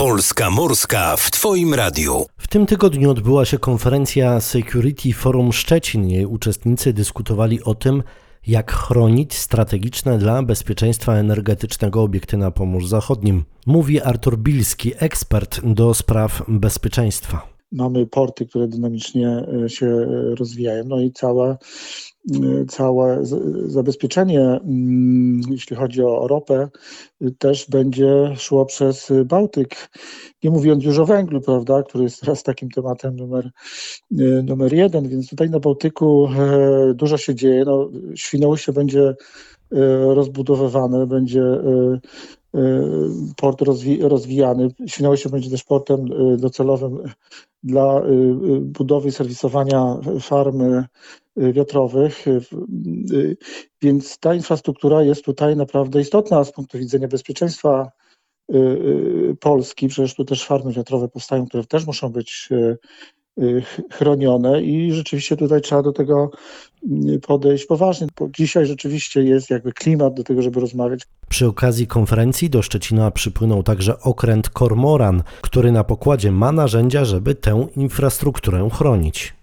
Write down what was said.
Polska Morska w Twoim radiu. W tym tygodniu odbyła się konferencja Security Forum Szczecin. Jej uczestnicy dyskutowali o tym, jak chronić strategiczne dla bezpieczeństwa energetycznego obiekty na Pomorzu Zachodnim. Mówi Artur Bilski, ekspert do spraw bezpieczeństwa. Mamy porty, które dynamicznie się rozwijają, no i całe zabezpieczenie, jeśli chodzi o ropę, też będzie szło przez Bałtyk. Nie mówiąc już o węglu, prawda, który jest teraz takim tematem numer jeden, więc tutaj na Bałtyku dużo się dzieje. No, Świnoujście będzie rozbudowywane, będzie port rozwijany. Świnoujście będzie też portem docelowym dla budowy i serwisowania farm wiatrowych, więc ta infrastruktura jest tutaj naprawdę istotna z punktu widzenia bezpieczeństwa Polski. Przecież tu też farmy wiatrowe powstają, które też muszą być chronione i rzeczywiście tutaj trzeba do tego podejść poważnie, bo dzisiaj rzeczywiście jest jakby klimat do tego, żeby rozmawiać. Przy okazji konferencji do Szczecina przypłynął także okręt Kormoran, który na pokładzie ma narzędzia, żeby tę infrastrukturę chronić.